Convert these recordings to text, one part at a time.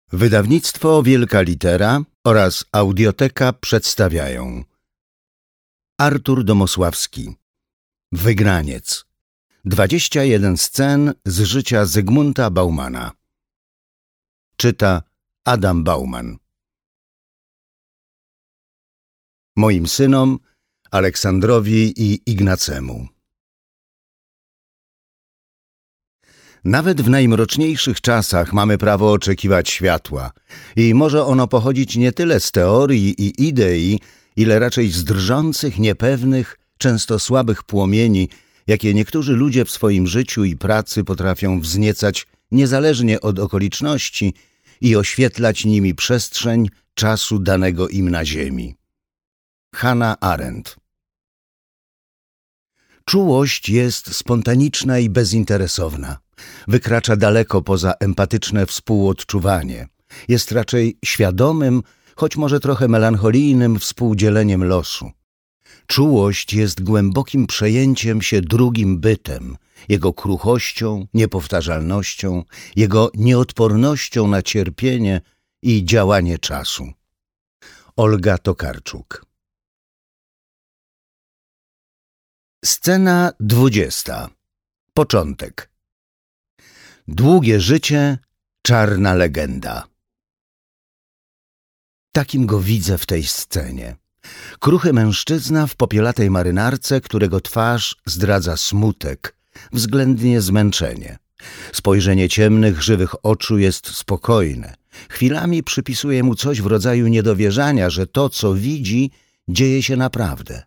Wydawnictwo Wielka Litera oraz Audioteka przedstawiają Artur Domosławski Wygraniec 21 scen z życia Zygmunta Baumana. Czyta Adam Bauman. Moim synom Aleksandrowi i Ignacemu. Nawet w najmroczniejszych czasach mamy prawo oczekiwać światła i może ono pochodzić nie tyle z teorii i idei, ile raczej z drżących, niepewnych, często słabych płomieni, jakie niektórzy ludzie w swoim życiu i pracy potrafią wzniecać niezależnie od okoliczności i oświetlać nimi przestrzeń czasu danego im na ziemi. Hannah Arendt. Czułość jest spontaniczna i bezinteresowna. Wykracza daleko poza empatyczne współodczuwanie. Jest raczej świadomym, choć może trochę melancholijnym współdzieleniem losu. Czułość jest głębokim przejęciem się drugim bytem, jego kruchością, niepowtarzalnością, jego nieodpornością na cierpienie i działanie czasu. Olga Tokarczuk. Scena 20. Początek. Długie życie, czarna legenda. Takim go widzę w tej scenie. Kruchy mężczyzna w popielatej marynarce, którego twarz zdradza smutek, względnie zmęczenie. Spojrzenie ciemnych, żywych oczu jest spokojne. Chwilami przypisuje mu coś w rodzaju niedowierzania, że to, co widzi, dzieje się naprawdę.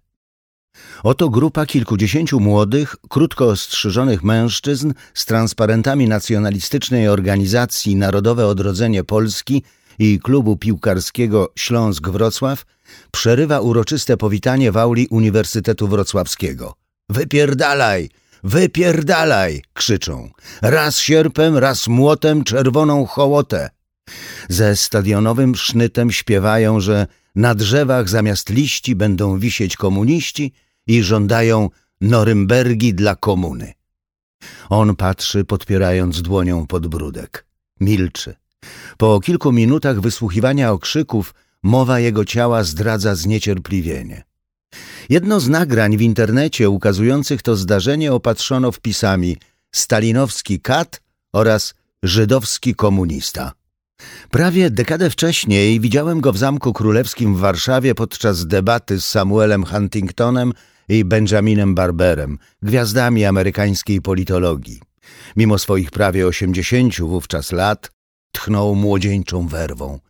Oto grupa kilkudziesięciu młodych, krótko ostrzyżonych mężczyzn z transparentami nacjonalistycznej organizacji Narodowe Odrodzenie Polski i klubu piłkarskiego Śląsk-Wrocław przerywa uroczyste powitanie w auli Uniwersytetu Wrocławskiego. Wypierdalaj! Wypierdalaj! Krzyczą. Raz sierpem, raz młotem, czerwoną hołotę. Ze stadionowym sznytem śpiewają, że na drzewach zamiast liści będą wisieć komuniści i żądają Norymbergi dla komuny. On patrzy, podpierając dłonią podbródek. Milczy. Po kilku minutach wysłuchiwania okrzyków mowa jego ciała zdradza zniecierpliwienie. Jedno z nagrań w internecie ukazujących to zdarzenie opatrzono wpisami stalinowski kat oraz żydowski komunista. Prawie dekadę wcześniej widziałem go w Zamku Królewskim w Warszawie podczas debaty z Samuelem Huntingtonem i Benjaminem Barberem, gwiazdami amerykańskiej politologii. Mimo swoich prawie 80 wówczas lat tchnął młodzieńczą werwą.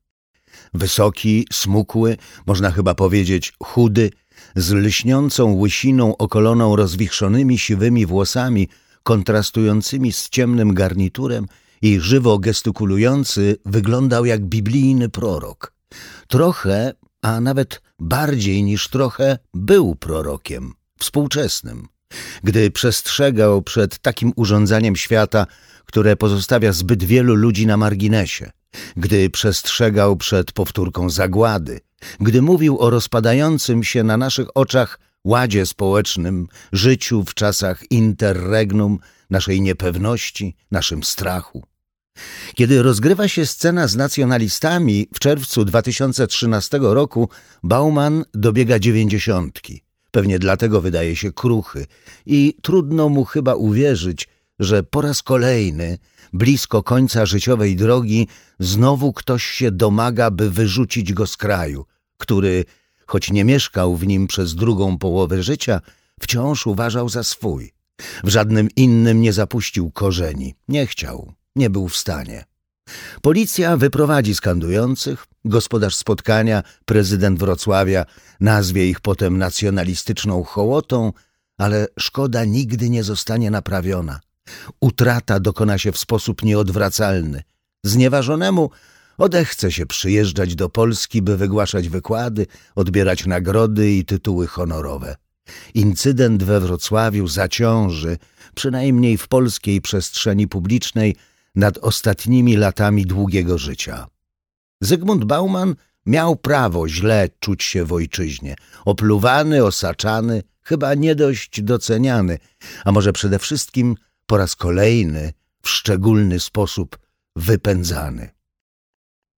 Wysoki, smukły, można chyba powiedzieć chudy, z lśniącą łysiną okoloną rozwichrzonymi siwymi włosami, kontrastującymi z ciemnym garniturem i żywo gestykulujący, wyglądał jak biblijny prorok. Trochę, a nawet bardziej niż trochę, był prorokiem, współczesnym. Gdy przestrzegał przed takim urządzaniem świata, które pozostawia zbyt wielu ludzi na marginesie, gdy przestrzegał przed powtórką zagłady, gdy mówił o rozpadającym się na naszych oczach ładzie społecznym, życiu w czasach interregnum, naszej niepewności, naszym strachu. Kiedy rozgrywa się scena z nacjonalistami w czerwcu 2013 roku, Bauman dobiega 90. Pewnie dlatego wydaje się kruchy i trudno mu chyba uwierzyć, że po raz kolejny, blisko końca życiowej drogi, znowu ktoś się domaga, by wyrzucić go z kraju, który, choć nie mieszkał w nim przez drugą połowę życia, wciąż uważał za swój. W żadnym innym nie zapuścił korzeni, nie chciał. Nie był w stanie. Policja wyprowadzi skandujących, gospodarz spotkania, prezydent Wrocławia, nazwie ich potem nacjonalistyczną hołotą, ale szkoda nigdy nie zostanie naprawiona. Utrata dokona się w sposób nieodwracalny. Znieważonemu odechce się przyjeżdżać do Polski, by wygłaszać wykłady, odbierać nagrody i tytuły honorowe. Incydent we Wrocławiu zaciąży, przynajmniej w polskiej przestrzeni publicznej, nad ostatnimi latami długiego życia. Zygmunt Bauman miał prawo źle czuć się w ojczyźnie. Opluwany, osaczany, chyba nie dość doceniany, a może przede wszystkim po raz kolejny w szczególny sposób wypędzany.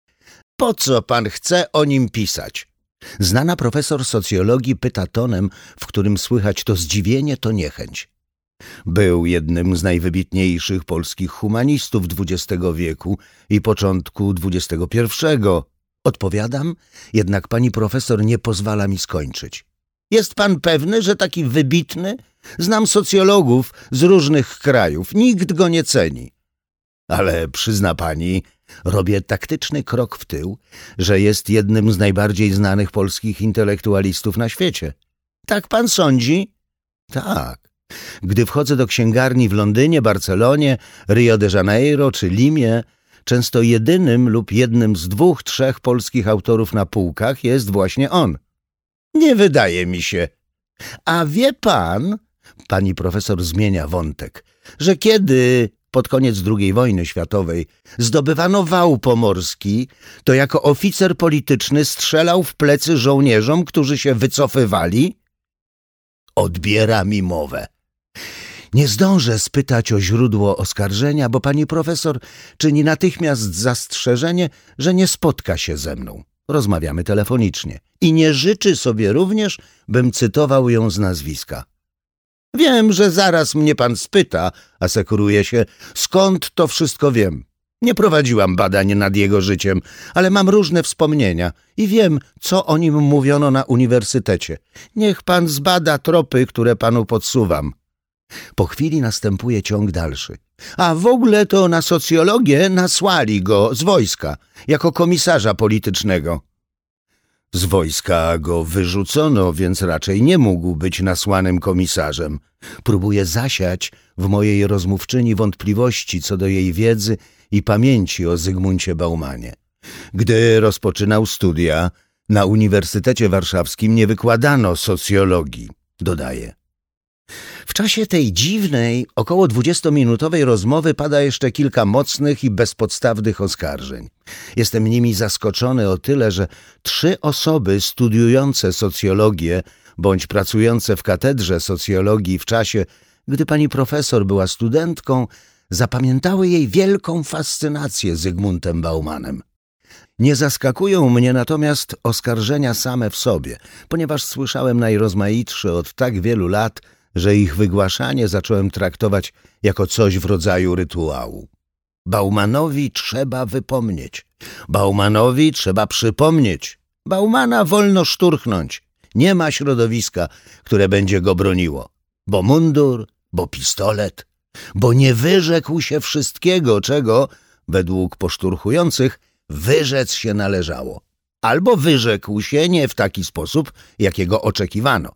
Po co pan chce o nim pisać? Znana profesor socjologii pyta tonem, w którym słychać to zdziwienie, to niechęć. Był jednym z najwybitniejszych polskich humanistów XX wieku i początku XXI. Odpowiadam, jednak pani profesor nie pozwala mi skończyć. Jest pan pewny, że taki wybitny? Znam socjologów z różnych krajów, nikt go nie ceni. Ale przyzna pani, robię taktyczny krok w tył, że jest jednym z najbardziej znanych polskich intelektualistów na świecie. Tak pan sądzi? Tak. Gdy wchodzę do księgarni w Londynie, Barcelonie, Rio de Janeiro czy Limie, często jedynym lub jednym z 2-3 polskich autorów na półkach jest właśnie on. Nie wydaje mi się. A wie pan, pani profesor zmienia wątek, że kiedy pod koniec II wojny światowej zdobywano wał pomorski, to jako oficer polityczny strzelał w plecy żołnierzom, którzy się wycofywali? Odbiera mi mowę. Nie zdążę spytać o źródło oskarżenia, bo pani profesor czyni natychmiast zastrzeżenie, że nie spotka się ze mną. Rozmawiamy telefonicznie i nie życzy sobie również, bym cytował ją z nazwiska. Wiem, że zaraz mnie pan spyta, asekuruje się, skąd to wszystko wiem. Nie prowadziłam badań nad jego życiem, ale mam różne wspomnienia i wiem, co o nim mówiono na uniwersytecie. Niech pan zbada tropy, które panu podsuwam. Po chwili następuje ciąg dalszy. A w ogóle to na socjologię nasłali go z wojska, jako komisarza politycznego. Z wojska go wyrzucono, więc raczej nie mógł być nasłanym komisarzem. Próbuję zasiać w mojej rozmówczyni wątpliwości co do jej wiedzy i pamięci o Zygmuncie Baumanie. Gdy rozpoczynał studia, na Uniwersytecie Warszawskim nie wykładano socjologii, dodaje. W czasie tej dziwnej, około 20-minutowej rozmowy pada jeszcze kilka mocnych i bezpodstawnych oskarżeń. Jestem nimi zaskoczony o tyle, że 3 osoby studiujące socjologię bądź pracujące w katedrze socjologii w czasie, gdy pani profesor była studentką, zapamiętały jej wielką fascynację Zygmuntem Baumanem. Nie zaskakują mnie natomiast oskarżenia same w sobie, ponieważ słyszałem najrozmaitsze od tak wielu lat, że ich wygłaszanie zacząłem traktować jako coś w rodzaju rytuału. Baumanowi trzeba wypomnieć. Baumanowi trzeba przypomnieć. Baumana wolno szturchnąć. Nie ma środowiska, które będzie go broniło. Bo mundur, bo pistolet, bo nie wyrzekł się wszystkiego, czego, według poszturchujących, wyrzec się należało. Albo wyrzekł się nie w taki sposób, jakiego oczekiwano.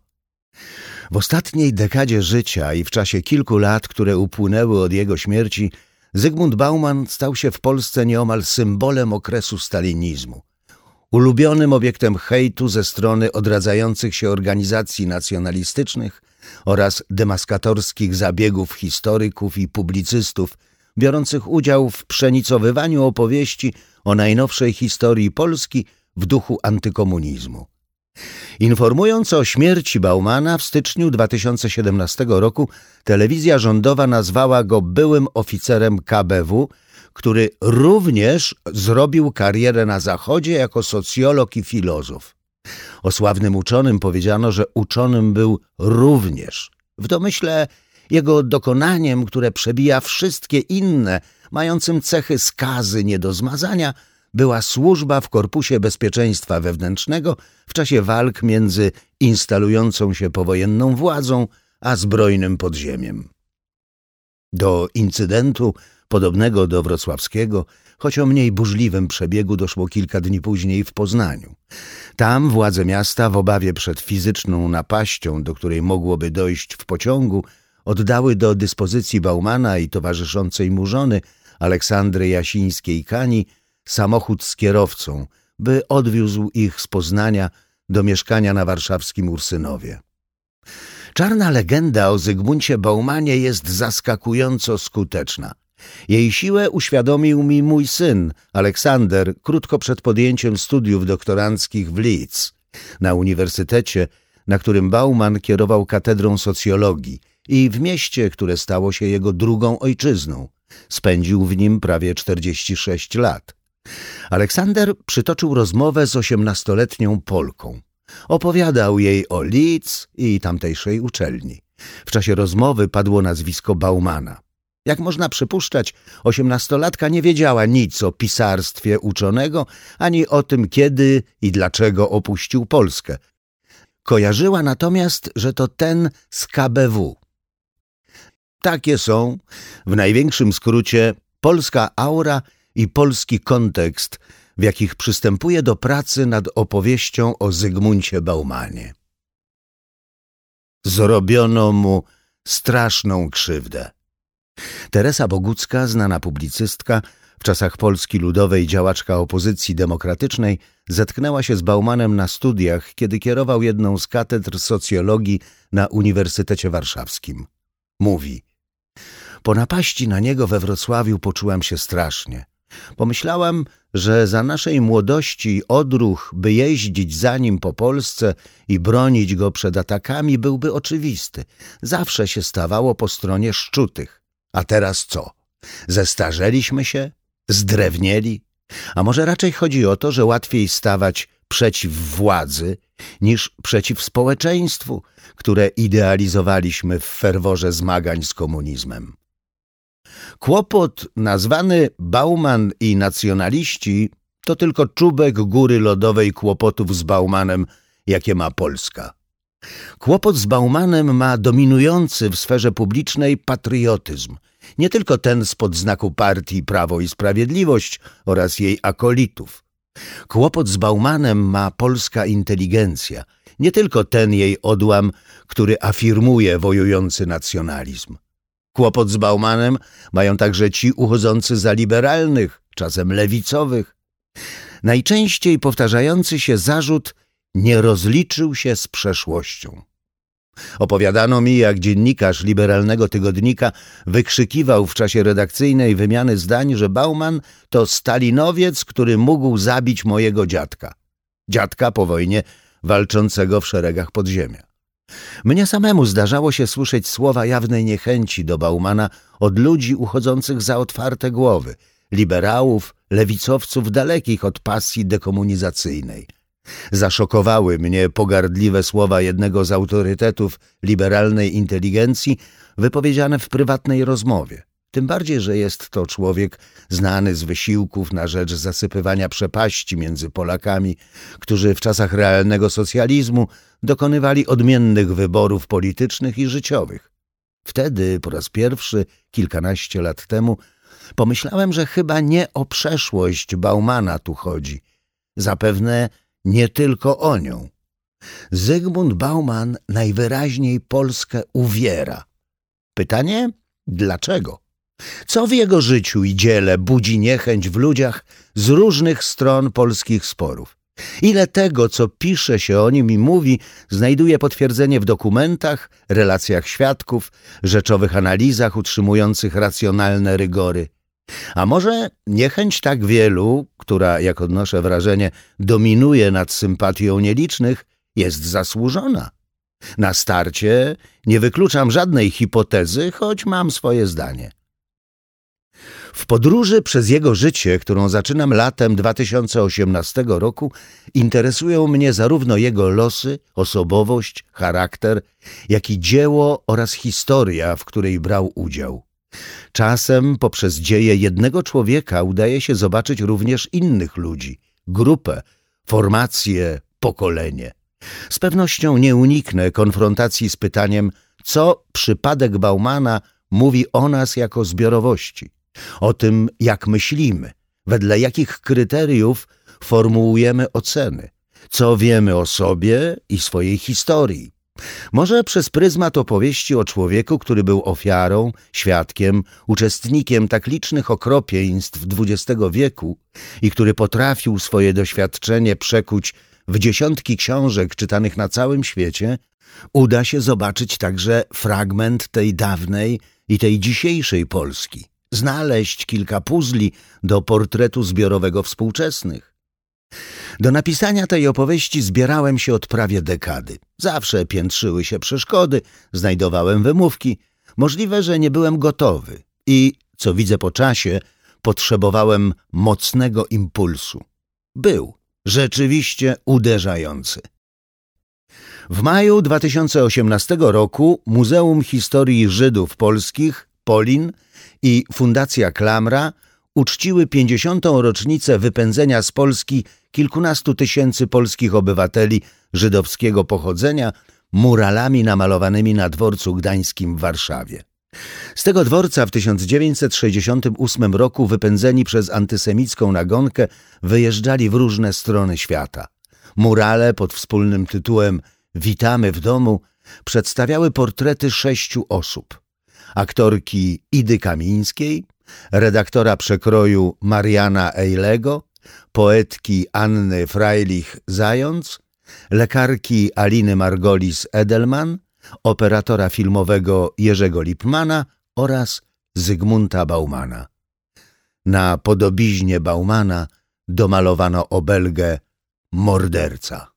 W ostatniej dekadzie życia i w czasie kilku lat, które upłynęły od jego śmierci, Zygmunt Bauman stał się w Polsce nieomal symbolem okresu stalinizmu. Ulubionym obiektem hejtu ze strony odradzających się organizacji nacjonalistycznych oraz demaskatorskich zabiegów historyków i publicystów biorących udział w przenicowywaniu opowieści o najnowszej historii Polski w duchu antykomunizmu. Informując o śmierci Baumana w styczniu 2017 roku, telewizja rządowa nazwała go byłym oficerem KBW, który również zrobił karierę na Zachodzie jako socjolog i filozof. O sławnym uczonym powiedziano, że uczonym był również. W domyśle jego dokonaniem, które przebija wszystkie inne, mającym cechy skazy nie do zmazania, była służba w Korpusie Bezpieczeństwa Wewnętrznego w czasie walk między instalującą się powojenną władzą a zbrojnym podziemiem. Do incydentu podobnego do wrocławskiego, choć o mniej burzliwym przebiegu, doszło kilka dni później w Poznaniu. Tam władze miasta w obawie przed fizyczną napaścią, do której mogłoby dojść w pociągu, oddały do dyspozycji Baumana i towarzyszącej mu żony Aleksandry Jasińskiej-Kani samochód z kierowcą, by odwiózł ich z Poznania do mieszkania na warszawskim Ursynowie. Czarna legenda o Zygmuncie Baumanie jest zaskakująco skuteczna. Jej siłę uświadomił mi mój syn, Aleksander, krótko przed podjęciem studiów doktoranckich w Leeds, na uniwersytecie, na którym Bauman kierował katedrą socjologii i w mieście, które stało się jego drugą ojczyzną. Spędził w nim prawie 46 lat. Aleksander przytoczył rozmowę z 18-letnią Polką. Opowiadał jej o Leeds i tamtejszej uczelni. W czasie rozmowy padło nazwisko Baumana. Jak można przypuszczać, 18-latka nie wiedziała nic o pisarstwie uczonego, ani o tym, kiedy i dlaczego opuścił Polskę. Kojarzyła natomiast, że to ten z KBW. Takie są, w największym skrócie, polska aura i polski kontekst, w jakich przystępuje do pracy nad opowieścią o Zygmuncie Baumanie. Zrobiono mu straszną krzywdę. Teresa Bogucka, znana publicystka, w czasach Polski Ludowej działaczka opozycji demokratycznej, zetknęła się z Baumanem na studiach, kiedy kierował jedną z katedr socjologii na Uniwersytecie Warszawskim. Mówi: po napaści na niego we Wrocławiu poczułam się strasznie. Pomyślałam, że za naszej młodości odruch, by jeździć za nim po Polsce i bronić go przed atakami, byłby oczywisty. Zawsze się stawało po stronie szczutych. A teraz co? Zestarzeliśmy się? Zdrewnieli? A może raczej chodzi o to, że łatwiej stawać przeciw władzy niż przeciw społeczeństwu, które idealizowaliśmy w ferworze zmagań z komunizmem. Kłopot nazwany Bauman i nacjonaliści to tylko czubek góry lodowej kłopotów z Baumanem, jakie ma Polska. Kłopot z Baumanem ma dominujący w sferze publicznej patriotyzm, nie tylko ten spod znaku partii Prawo i Sprawiedliwość oraz jej akolitów. Kłopot z Baumanem ma polska inteligencja, nie tylko ten jej odłam, który afirmuje wojujący nacjonalizm. Kłopot z Baumanem mają także ci uchodzący za liberalnych, czasem lewicowych. Najczęściej powtarzający się zarzut: nie rozliczył się z przeszłością. Opowiadano mi, jak dziennikarz liberalnego tygodnika wykrzykiwał w czasie redakcyjnej wymiany zdań, że Bauman to stalinowiec, który mógł zabić mojego dziadka. Dziadka po wojnie walczącego w szeregach podziemia. Mnie samemu zdarzało się słyszeć słowa jawnej niechęci do Baumana od ludzi uchodzących za otwarte głowy, liberałów, lewicowców dalekich od pasji dekomunizacyjnej. Zaszokowały mnie pogardliwe słowa jednego z autorytetów liberalnej inteligencji wypowiedziane w prywatnej rozmowie. Tym bardziej, że jest to człowiek znany z wysiłków na rzecz zasypywania przepaści między Polakami, którzy w czasach realnego socjalizmu dokonywali odmiennych wyborów politycznych i życiowych. Wtedy, po raz pierwszy, kilkanaście lat temu, pomyślałem, że chyba nie o przeszłość Baumana tu chodzi. Zapewne nie tylko o nią. Zygmunt Bauman najwyraźniej Polskę uwiera. Pytanie, dlaczego? Co w jego życiu i dziele budzi niechęć w ludziach z różnych stron polskich sporów? Ile tego, co pisze się o nim i mówi, znajduje potwierdzenie w dokumentach, relacjach świadków, rzeczowych analizach utrzymujących racjonalne rygory? A może niechęć tak wielu, która, jak odnoszę wrażenie, dominuje nad sympatią nielicznych, jest zasłużona? Na starcie nie wykluczam żadnej hipotezy, choć mam swoje zdanie. W podróży przez jego życie, którą zaczynam latem 2018 roku, interesują mnie zarówno jego losy, osobowość, charakter, jak i dzieło oraz historia, w której brał udział. Czasem poprzez dzieje jednego człowieka udaje się zobaczyć również innych ludzi, grupę, formację, pokolenie. Z pewnością nie uniknę konfrontacji z pytaniem, co przypadek Baumana mówi o nas jako zbiorowości, o tym, jak myślimy, wedle jakich kryteriów formułujemy oceny, co wiemy o sobie i swojej historii. Może przez pryzmat opowieści o człowieku, który był ofiarą, świadkiem, uczestnikiem tak licznych okropieństw XX wieku i który potrafił swoje doświadczenie przekuć w dziesiątki książek czytanych na całym świecie, uda się zobaczyć także fragment tej dawnej i tej dzisiejszej Polski, znaleźć kilka puzli do portretu zbiorowego współczesnych. Do napisania tej opowieści zbierałem się od prawie dekady. Zawsze piętrzyły się przeszkody, znajdowałem wymówki. Możliwe, że nie byłem gotowy i, co widzę po czasie, potrzebowałem mocnego impulsu. Był rzeczywiście uderzający. W maju 2018 roku Muzeum Historii Żydów Polskich, Polin i Fundacja Klamra uczciły 50. rocznicę wypędzenia z Polski kilkunastu tysięcy polskich obywateli żydowskiego pochodzenia muralami namalowanymi na dworcu gdańskim w Warszawie. Z tego dworca w 1968 roku wypędzeni przez antysemicką nagonkę wyjeżdżali w różne strony świata. Murale pod wspólnym tytułem „Witamy w domu” przedstawiały portrety 6 osób. Aktorki Idy Kamińskiej, redaktora przekroju Mariana Ejlego, poetki Anny Freilich-Zając, lekarki Aliny Margolis-Edelman, operatora filmowego Jerzego Lipmana oraz Zygmunta Baumana. Na podobiznie Baumana domalowano obelgę „Morderca”.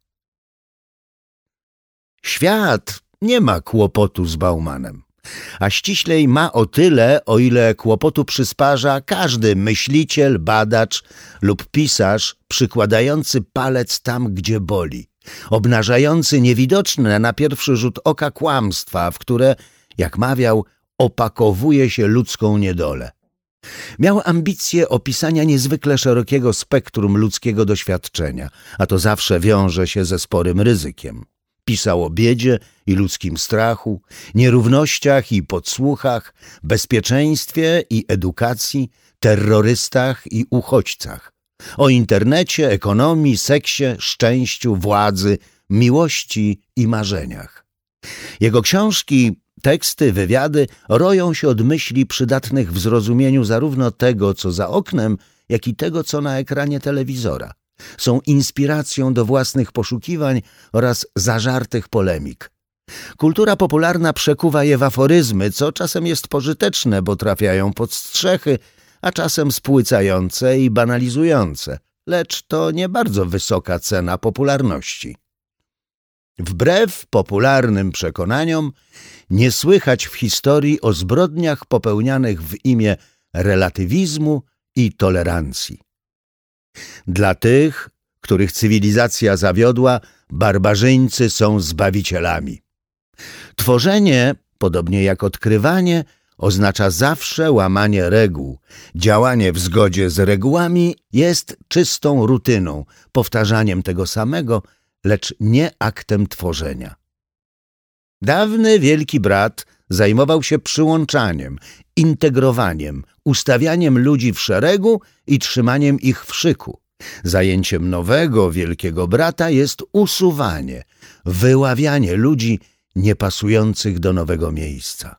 Świat nie ma kłopotu z Baumanem, a ściślej ma o tyle, o ile kłopotu przysparza każdy myśliciel, badacz lub pisarz przykładający palec tam, gdzie boli, obnażający niewidoczne na pierwszy rzut oka kłamstwa, w które, jak mawiał, opakowuje się ludzką niedolę. Miał ambicje opisania niezwykle szerokiego spektrum ludzkiego doświadczenia, a to zawsze wiąże się ze sporym ryzykiem. Pisał o biedzie i ludzkim strachu, nierównościach i podsłuchach, bezpieczeństwie i edukacji, terrorystach i uchodźcach, o internecie, ekonomii, seksie, szczęściu, władzy, miłości i marzeniach. Jego książki, teksty, wywiady roją się od myśli przydatnych w zrozumieniu zarówno tego, co za oknem, jak i tego, co na ekranie telewizora. Są inspiracją do własnych poszukiwań oraz zażartych polemik. Kultura popularna przekuwa je w aforyzmy, co czasem jest pożyteczne, bo trafiają pod strzechy, a czasem spłycające i banalizujące, lecz to nie bardzo wysoka cena popularności. Wbrew popularnym przekonaniom nie słychać w historii o zbrodniach popełnianych w imię relatywizmu i tolerancji. Dla tych, których cywilizacja zawiodła, barbarzyńcy są zbawicielami. Tworzenie, podobnie jak odkrywanie, oznacza zawsze łamanie reguł. Działanie w zgodzie z regułami jest czystą rutyną, powtarzaniem tego samego, lecz nie aktem tworzenia. Dawny Wielki Brat zajmował się przyłączaniem, integrowaniem, ustawianiem ludzi w szeregu i trzymaniem ich w szyku. Zajęciem nowego Wielkiego Brata jest usuwanie, wyławianie ludzi niepasujących do nowego miejsca.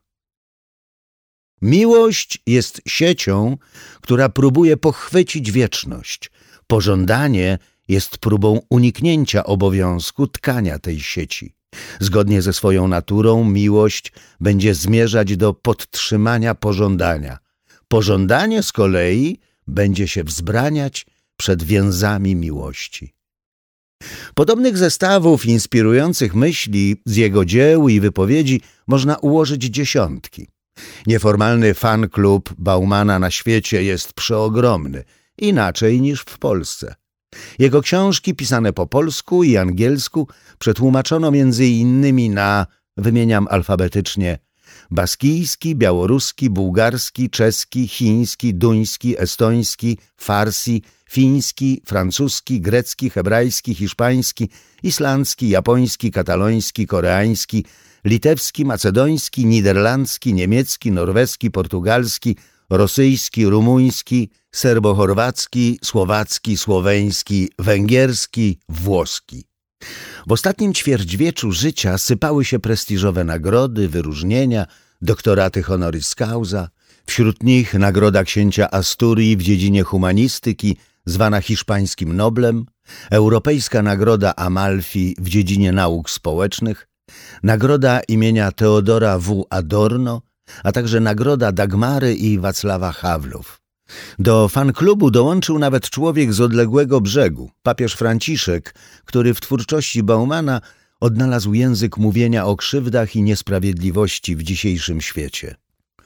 Miłość jest siecią, która próbuje pochwycić wieczność. Pożądanie jest próbą uniknięcia obowiązku tkania tej sieci. Zgodnie ze swoją naturą miłość będzie zmierzać do podtrzymania pożądania. Pożądanie z kolei będzie się wzbraniać przed więzami miłości. Podobnych zestawów inspirujących myśli z jego dzieł i wypowiedzi można ułożyć dziesiątki. Nieformalny fan klub Baumana na świecie jest przeogromny, inaczej niż w Polsce. Jego książki pisane po polsku i angielsku przetłumaczono między innymi na, wymieniam alfabetycznie, baskijski, białoruski, bułgarski, czeski, chiński, duński, estoński, farsi, fiński, francuski, grecki, hebrajski, hiszpański, islandzki, japoński, kataloński, koreański, litewski, macedoński, niderlandzki, niemiecki, norweski, portugalski, rosyjski, rumuński, serbo-chorwacki, słowacki, słoweński, węgierski, włoski. W ostatnim ćwierćwieczu życia sypały się prestiżowe nagrody, wyróżnienia, doktoraty honoris causa, wśród nich nagroda księcia Asturii w dziedzinie humanistyki, zwana hiszpańskim Noblem, Europejska Nagroda Amalfi w dziedzinie nauk społecznych, nagroda imienia Teodora W. Adorno, a także nagroda Dagmary i Wacława Hawlów. Do fanklubu dołączył nawet człowiek z odległego brzegu, papież Franciszek, który w twórczości Baumana odnalazł język mówienia o krzywdach i niesprawiedliwości w dzisiejszym świecie.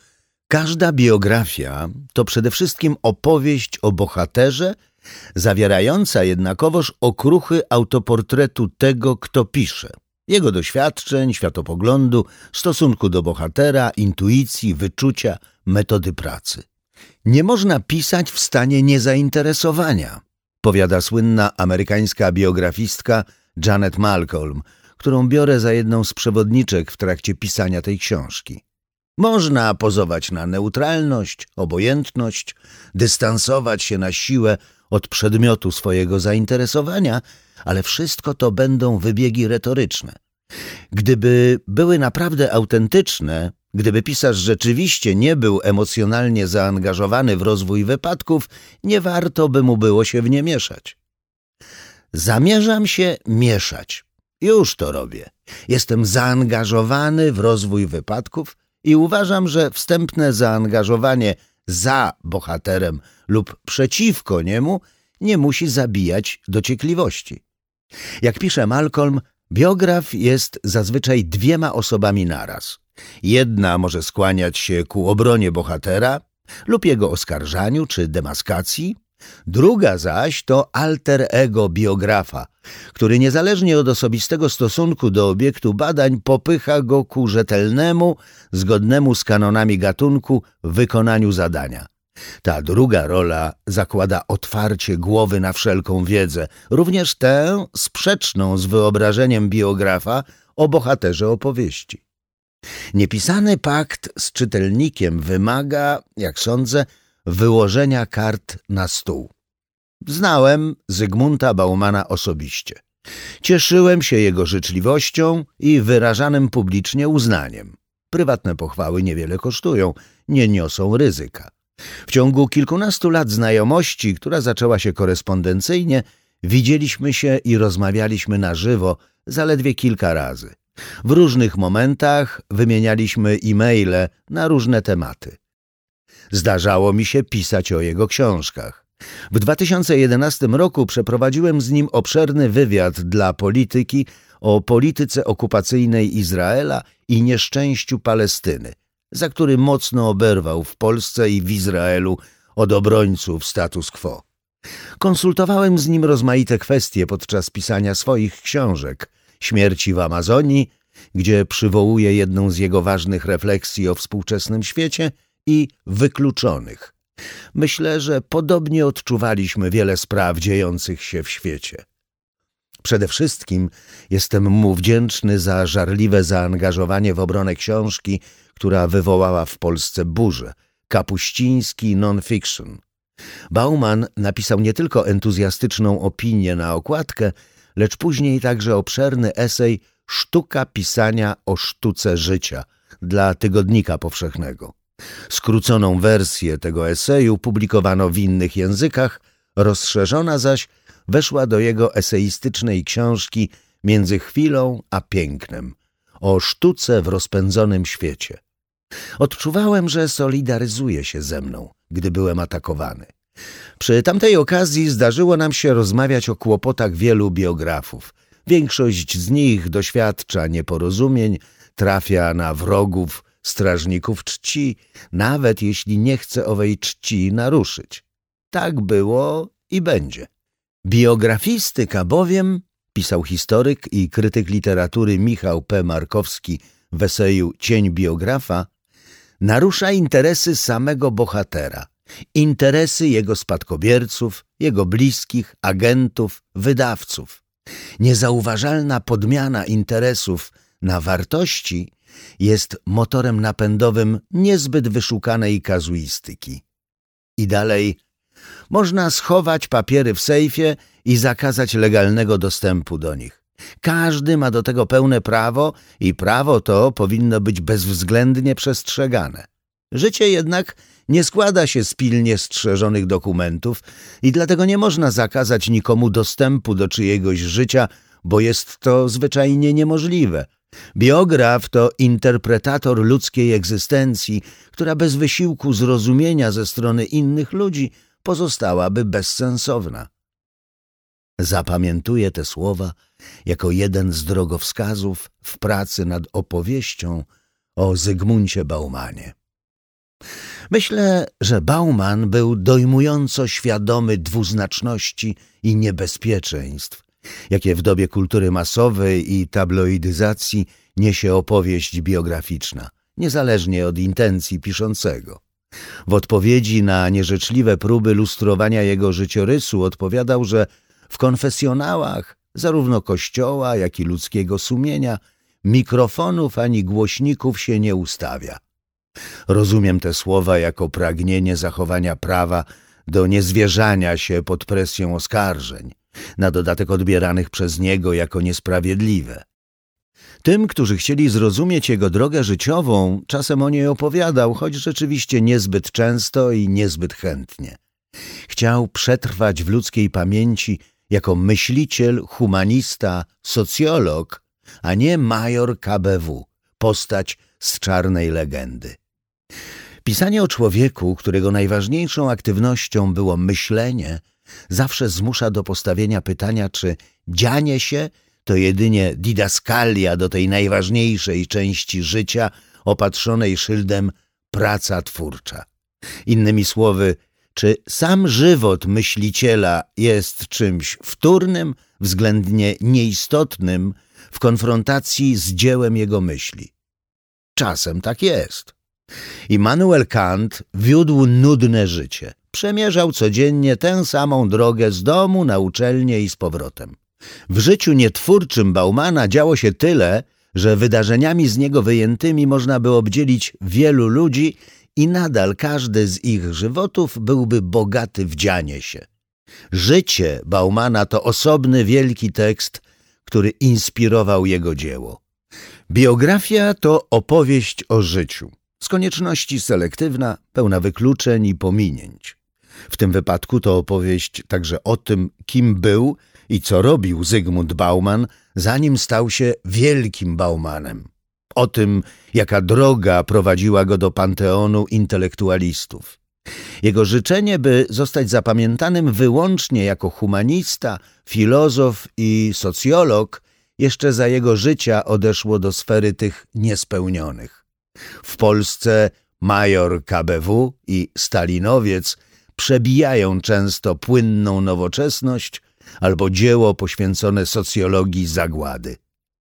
Każda biografia to przede wszystkim opowieść o bohaterze, zawierająca jednakowoż okruchy autoportretu tego, kto pisze. Jego doświadczeń, światopoglądu, stosunku do bohatera, intuicji, wyczucia, metody pracy. Nie można pisać w stanie niezainteresowania, powiada słynna amerykańska biografistka Janet Malcolm, którą biorę za jedną z przewodniczek w trakcie pisania tej książki. Można pozować na neutralność, obojętność, dystansować się na siłę od przedmiotu swojego zainteresowania, ale wszystko to będą wybiegi retoryczne. Gdyby były naprawdę autentyczne, gdyby pisarz rzeczywiście nie był emocjonalnie zaangażowany w rozwój wypadków, nie warto by mu było się w nie mieszać. Zamierzam się mieszać. Już to robię. Jestem zaangażowany w rozwój wypadków i uważam, że wstępne zaangażowanie za bohaterem lub przeciwko niemu nie musi zabijać dociekliwości. Jak pisze Malcolm, biograf jest zazwyczaj dwiema osobami naraz. Jedna może skłaniać się ku obronie bohatera lub jego oskarżaniu czy demaskacji, druga zaś to alter ego biografa, który niezależnie od osobistego stosunku do obiektu badań popycha go ku rzetelnemu, zgodnemu z kanonami gatunku wykonaniu zadania. Ta druga rola zakłada otwarcie głowy na wszelką wiedzę, również tę sprzeczną z wyobrażeniem biografa o bohaterze opowieści. Niepisany pakt z czytelnikiem wymaga, jak sądzę, wyłożenia kart na stół. Znałem Zygmunta Baumana osobiście. Cieszyłem się jego życzliwością i wyrażanym publicznie uznaniem. Prywatne pochwały niewiele kosztują, nie niosą ryzyka. W ciągu kilkunastu lat znajomości, która zaczęła się korespondencyjnie, widzieliśmy się i rozmawialiśmy na żywo zaledwie kilka razy. W różnych momentach wymienialiśmy e-maile na różne tematy. Zdarzało mi się pisać o jego książkach. W 2011 roku przeprowadziłem z nim obszerny wywiad dla Polityki o polityce okupacyjnej Izraela i nieszczęściu Palestyny, za który mocno oberwał w Polsce i w Izraelu od obrońców status quo. Konsultowałem z nim rozmaite kwestie podczas pisania swoich książek Śmierci w Amazonii, gdzie przywołuje jedną z jego ważnych refleksji o współczesnym świecie, i Wykluczonych. Myślę, że podobnie odczuwaliśmy wiele spraw dziejących się w świecie. Przede wszystkim jestem mu wdzięczny za żarliwe zaangażowanie w obronę książki, która wywołała w Polsce burzę, kapuściński non-fiction. Bauman napisał nie tylko entuzjastyczną opinię na okładkę, lecz później także obszerny esej Sztuka pisania o sztuce życia dla Tygodnika Powszechnego. Skróconą wersję tego eseju publikowano w innych językach, rozszerzona zaś weszła do jego eseistycznej książki Między chwilą a pięknem o sztuce w rozpędzonym świecie. Odczuwałem, że solidaryzuje się ze mną, gdy byłem atakowany. Przy tamtej okazji zdarzyło nam się rozmawiać o kłopotach wielu biografów. Większość z nich doświadcza nieporozumień, trafia na wrogów, strażników czci, nawet jeśli nie chce owej czci naruszyć. Tak było i będzie. Biografistyka bowiem, pisał historyk i krytyk literatury Michał P. Markowski w eseju Cień biografa, narusza interesy samego bohatera, interesy jego spadkobierców, jego bliskich, agentów, wydawców. Niezauważalna podmiana interesów na wartości jest motorem napędowym niezbyt wyszukanej kazuistyki. I dalej, można schować papiery w sejfie i zakazać legalnego dostępu do nich. Każdy ma do tego pełne prawo i prawo to powinno być bezwzględnie przestrzegane. Życie jednak nie składa się z pilnie strzeżonych dokumentów i dlatego nie można zakazać nikomu dostępu do czyjegoś życia, bo jest to zwyczajnie niemożliwe. Biograf to interpretator ludzkiej egzystencji, która bez wysiłku zrozumienia ze strony innych ludzi pozostałaby bezsensowna. Zapamiętuję te słowa jako jeden z drogowskazów w pracy nad opowieścią o Zygmuncie Baumanie. Myślę, że Bauman był dojmująco świadomy dwuznaczności i niebezpieczeństw, jakie w dobie kultury masowej i tabloidyzacji niesie opowieść biograficzna, niezależnie od intencji piszącego. W odpowiedzi na nieżyczliwe próby lustrowania jego życiorysu odpowiadał, że w konfesjonałach zarówno Kościoła, jak i ludzkiego sumienia mikrofonów ani głośników się nie ustawia. Rozumiem te słowa jako pragnienie zachowania prawa do niezwierzania się pod presją oskarżeń, na dodatek odbieranych przez niego jako niesprawiedliwe. Tym, którzy chcieli zrozumieć jego drogę życiową, czasem o niej opowiadał, choć rzeczywiście niezbyt często i niezbyt chętnie. Chciał przetrwać w ludzkiej pamięci jako myśliciel, humanista, socjolog, a nie major KBW, postać z czarnej legendy. Pisanie o człowieku, którego najważniejszą aktywnością było myślenie, zawsze zmusza do postawienia pytania, czy dzianie się to jedynie didaskalia do tej najważniejszej części życia opatrzonej szyldem praca twórcza. Innymi słowy, czy sam żywot myśliciela jest czymś wtórnym, względnie nieistotnym w konfrontacji z dziełem jego myśli? Czasem tak jest. Immanuel Kant wiódł nudne życie. Przemierzał codziennie tę samą drogę z domu na uczelnię i z powrotem. W życiu nietwórczym Baumana działo się tyle, że wydarzeniami z niego wyjętymi można by obdzielić wielu ludzi i nadal każdy z ich żywotów byłby bogaty w dzianie się. Życie Baumana to osobny wielki tekst, który inspirował jego dzieło. Biografia to opowieść o życiu, z konieczności selektywna, pełna wykluczeń i pominięć. W tym wypadku to opowieść także o tym, kim był i co robił Zygmunt Bauman, zanim stał się wielkim Baumanem. O tym, jaka droga prowadziła go do panteonu intelektualistów. Jego życzenie, by zostać zapamiętanym wyłącznie jako humanista, filozof i socjolog, jeszcze za jego życia odeszło do sfery tych niespełnionych. W Polsce major KBW i stalinowiec przebijają często płynną nowoczesność albo dzieło poświęcone socjologii zagłady.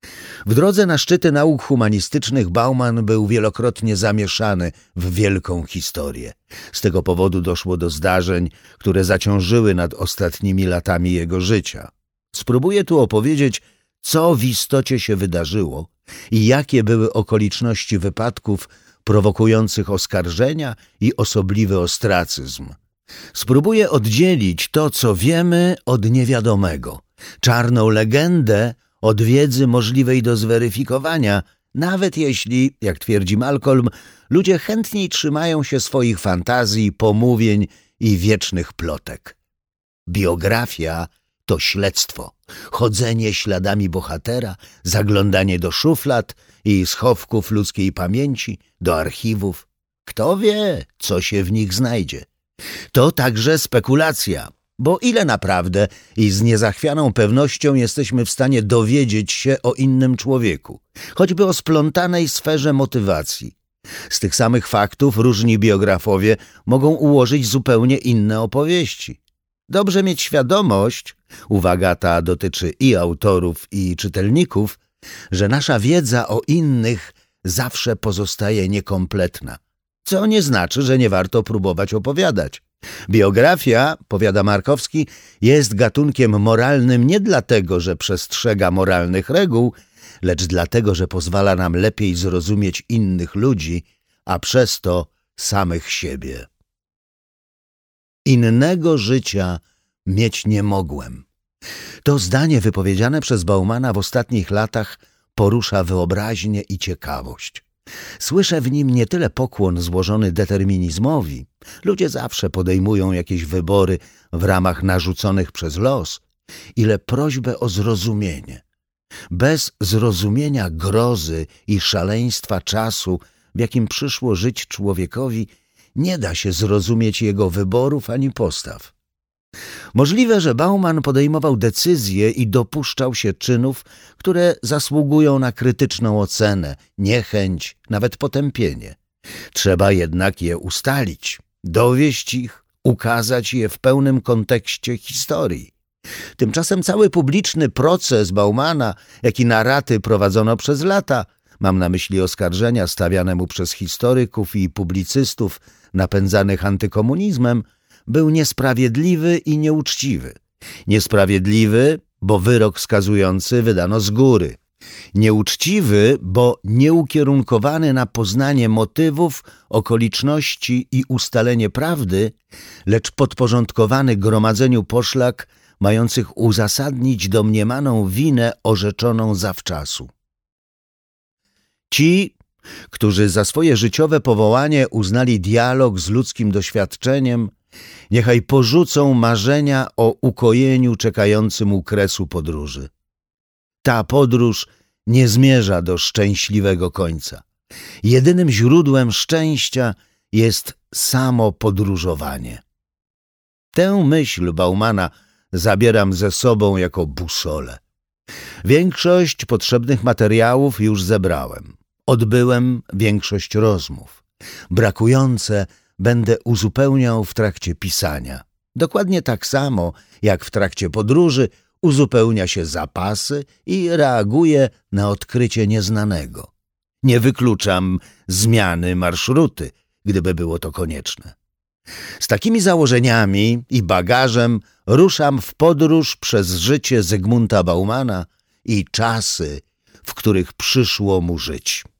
W drodze na szczyty nauk humanistycznych Bauman był wielokrotnie zamieszany w wielką historię. Z tego powodu doszło do zdarzeń, które zaciążyły nad ostatnimi latami jego życia. Spróbuję tu opowiedzieć, co w istocie się wydarzyło i jakie były okoliczności wypadków prowokujących oskarżenia i osobliwy ostracyzm. Spróbuję oddzielić to, co wiemy, od niewiadomego, czarną legendę od wiedzy możliwej do zweryfikowania, nawet jeśli, jak twierdzi Malcolm, ludzie chętniej trzymają się swoich fantazji, pomówień i wiecznych plotek. Biografia to śledztwo, chodzenie śladami bohatera, zaglądanie do szuflad i schowków ludzkiej pamięci, do archiwów. Kto wie, co się w nich znajdzie. To także spekulacja, bo ile naprawdę i z niezachwianą pewnością jesteśmy w stanie dowiedzieć się o innym człowieku, choćby o splątanej sferze motywacji. Z tych samych faktów różni biografowie mogą ułożyć zupełnie inne opowieści. Dobrze mieć świadomość, uwaga ta dotyczy i autorów, i czytelników, że nasza wiedza o innych zawsze pozostaje niekompletna, co nie znaczy, że nie warto próbować opowiadać. Biografia, powiada Markowski, jest gatunkiem moralnym nie dlatego, że przestrzega moralnych reguł, lecz dlatego, że pozwala nam lepiej zrozumieć innych ludzi, a przez to samych siebie. Innego życia mieć nie mogłem. To zdanie wypowiedziane przez Baumana w ostatnich latach porusza wyobraźnię i ciekawość. Słyszę w nim nie tyle pokłon złożony determinizmowi, ludzie zawsze podejmują jakieś wybory w ramach narzuconych przez los, ile prośbę o zrozumienie. Bez zrozumienia grozy i szaleństwa czasu, w jakim przyszło żyć człowiekowi, nie da się zrozumieć jego wyborów ani postaw. Możliwe, że Bauman podejmował decyzje i dopuszczał się czynów, które zasługują na krytyczną ocenę, niechęć, nawet potępienie. Trzeba jednak je ustalić, dowieść ich, ukazać je w pełnym kontekście historii. Tymczasem cały publiczny proces Baumana, jak i na raty prowadzono przez lata, mam na myśli oskarżenia stawiane mu przez historyków i publicystów napędzanych antykomunizmem, był niesprawiedliwy i nieuczciwy. Niesprawiedliwy, bo wyrok skazujący wydano z góry. Nieuczciwy, bo nieukierunkowany na poznanie motywów, okoliczności i ustalenie prawdy, lecz podporządkowany gromadzeniu poszlak mających uzasadnić domniemaną winę orzeczoną zawczasu. Ci, którzy za swoje życiowe powołanie uznali dialog z ludzkim doświadczeniem, niechaj porzucą marzenia o ukojeniu czekającym u kresu podróży. Ta podróż nie zmierza do szczęśliwego końca. Jedynym źródłem szczęścia jest samo podróżowanie. Tę myśl Baumana zabieram ze sobą jako busolę. Większość potrzebnych materiałów już zebrałem. Odbyłem większość rozmów. Brakujące będę uzupełniał w trakcie pisania. Dokładnie tak samo, jak w trakcie podróży uzupełnia się zapasy i reaguje na odkrycie nieznanego. Nie wykluczam zmiany marszruty, gdyby było to konieczne. Z takimi założeniami i bagażem ruszam w podróż przez życie Zygmunta Baumana i czasy, w których przyszło mu żyć.